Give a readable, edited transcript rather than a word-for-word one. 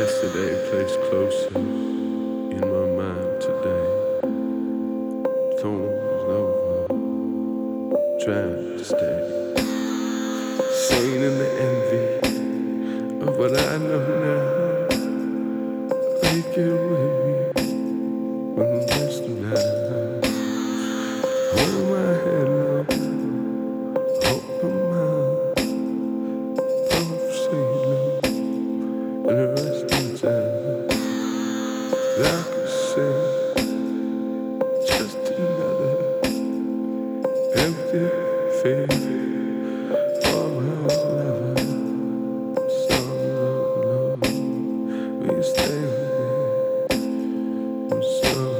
Yesterday placed closer in my mind today. Thorns over, trying to stay sane in the envy of what I know now. Make it with me when the rest of night. Hold my head up, open my thoughts, say low, and the rest of the time. Like I said, just another empty face. For my lover, sorrow alone. We stay with me. I'm sorry.